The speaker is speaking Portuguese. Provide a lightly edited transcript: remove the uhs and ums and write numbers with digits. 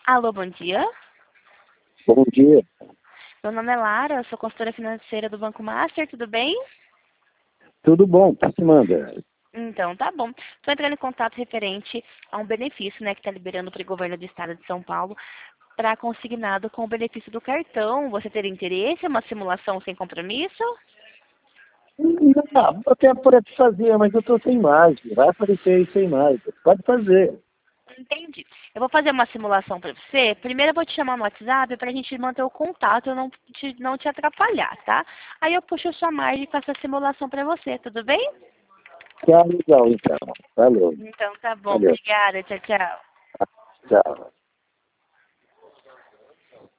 Alô, bom dia. Bom dia. Meu nome é Lara, eu sou consultora financeira do Banco Master, tudo bem? Tudo bom? O que se manda? Então, tá bom. Estou entrando em contato referente a um benefício, né, que está liberando para o governo do estado de São Paulo para consignado com o benefício do cartão. Você teria interesse? É uma simulação sem compromisso? Não, até por aqui fazer, mas eu estou sem imagem. Vai aparecer aí sem imagem. Pode fazer. Entendi. Eu vou fazer uma simulação para você. Primeiro eu vou te chamar no WhatsApp para a gente manter o contato e não te atrapalhar, tá? Aí eu puxo a sua margem e faço a simulação para você, tudo bem? Tá legal, então. Valeu. Então tá bom. Valeu. Obrigada. Tchau, tchau. Tchau.